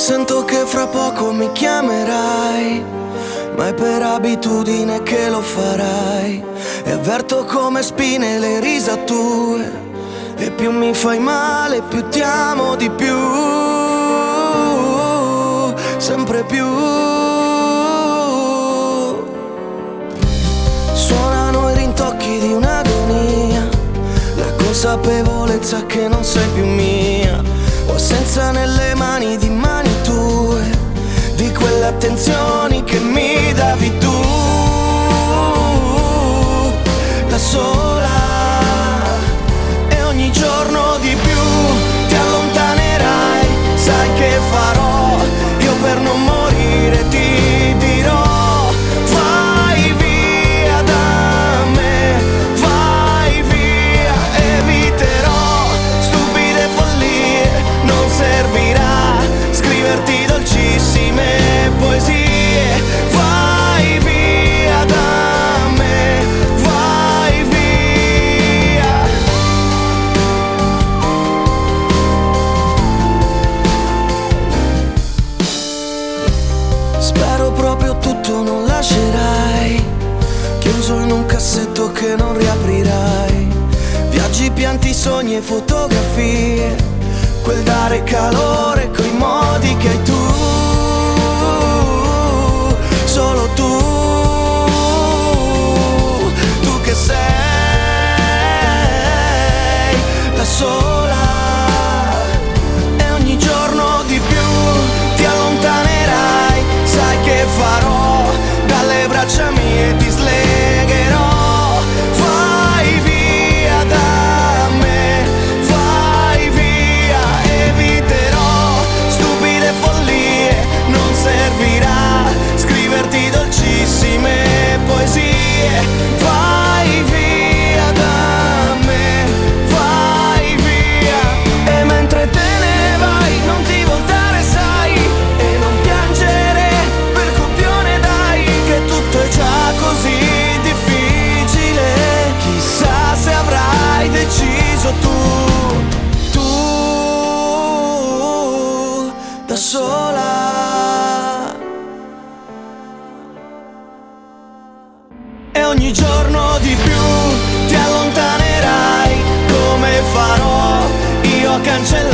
Sento che fra poco mi chiamerai, ma è per abitudine che lo farai. E avverto come spine le risatue, e più mi fai male più ti amo di più, sempre più. Suonano i rintocchi di un'agonia, la consapevolezza che non sei più mia. Ho assenza nelle mani di mani tue, di quelle attenzioni che mi davi tu, da sola. E ogni giorno di più ti allontanerai, sai che farò io per non morire, ti dirò vai via da me, vai via, eviterò stupide follie, non servirà scriverti dolcissime poesie, vai via da me, vai via. Spero proprio tutto non lascerai, chiuso in un cassetto che non riaprirai. Viaggi, pianti, sogni e fotografie, quel dare calore coi modi che hai tu, solo tu, tu che sei da sola. E ogni giorno di più ti allontanerai, sai che farò dalle braccia mie, ti slegherò. Vai via da me, vai via, eviterò stupide follie, non servirà scriverti dolcissime poesie. Vai via da me, vai via. E mentre te ne vai non ti voltare, sai, e non piangere per copione, dai, che tutto è già così difficile. Chissà se avrai deciso tu da sola. E ogni giorno di più ti allontanerai, come farò io a cancellare